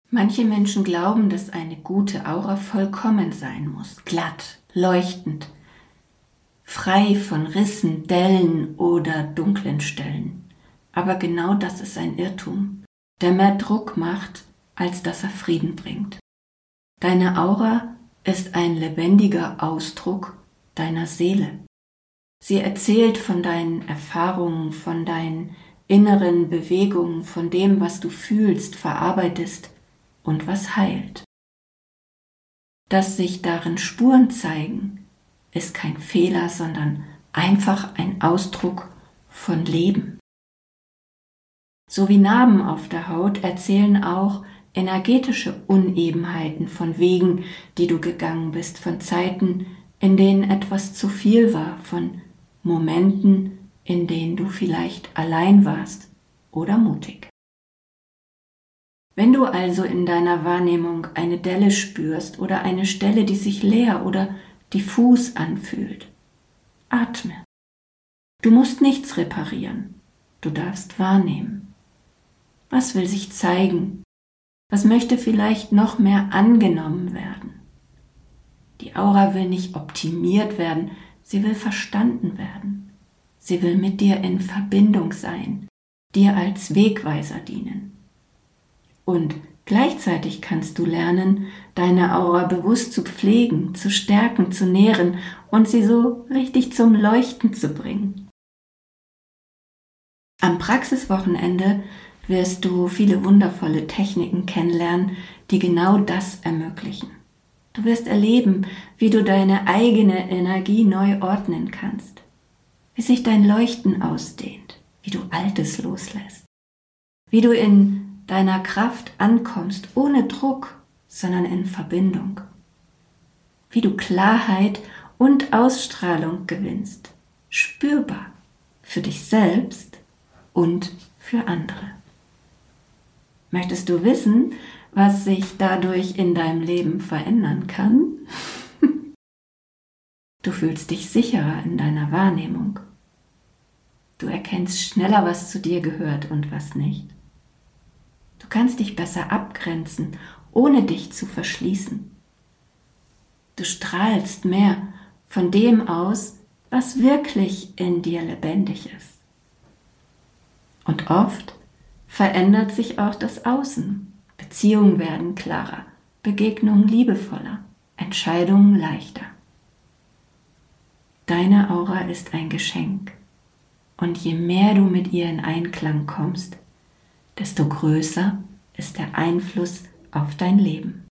Manche Menschen glauben, dass eine gute Aura vollkommen sein muss, glatt, leuchtend, frei von Rissen, Dellen oder dunklen Stellen. Aber genau das ist ein Irrtum, der mehr Druck macht, als dass er Frieden bringt. Deine Aura ist ein lebendiger Ausdruck deiner Seele. Sie erzählt von deinen Erfahrungen, von deinen inneren Bewegungen, von dem, was du fühlst, verarbeitest und was heilt. Dass sich darin Spuren zeigen, ist kein Fehler, sondern einfach ein Ausdruck von Leben. So wie Narben auf der Haut erzählen auch energetische Unebenheiten von Wegen, die du gegangen bist, von Zeiten, in denen etwas zu viel war, von Momenten, in denen du vielleicht allein warst oder mutig. Wenn du also in deiner Wahrnehmung eine Delle spürst oder eine Stelle, die sich leer oder diffus anfühlt, atme. Du musst nichts reparieren, du darfst wahrnehmen. Was will sich zeigen? Was möchte vielleicht noch mehr angenommen werden? Die Aura will nicht optimiert werden, sie will verstanden werden. Sie will mit dir in Verbindung sein, dir als Wegweiser dienen. Und gleichzeitig kannst du lernen, deine Aura bewusst zu pflegen, zu stärken, zu nähren und sie so richtig zum Leuchten zu bringen. Am Praxiswochenende wirst du viele wundervolle Techniken kennenlernen, die genau das ermöglichen. Du wirst erleben, wie du deine eigene Energie neu ordnen kannst, wie sich dein Leuchten ausdehnt, wie du Altes loslässt, wie du in deiner Kraft ankommst, ohne Druck, sondern in Verbindung, wie du Klarheit und Ausstrahlung gewinnst, spürbar für dich selbst und für andere. Möchtest du wissen, was sich dadurch in deinem Leben verändern kann? Du fühlst dich sicherer in deiner Wahrnehmung. Du erkennst schneller, was zu dir gehört und was nicht. Du kannst dich besser abgrenzen, ohne dich zu verschließen. Du strahlst mehr von dem aus, was wirklich in dir lebendig ist. Und oft verändert sich auch das Außen. Beziehungen werden klarer, Begegnungen liebevoller, Entscheidungen leichter. Deine Aura ist ein Geschenk. Und je mehr du mit ihr in Einklang kommst, desto größer ist der Einfluss auf dein Leben.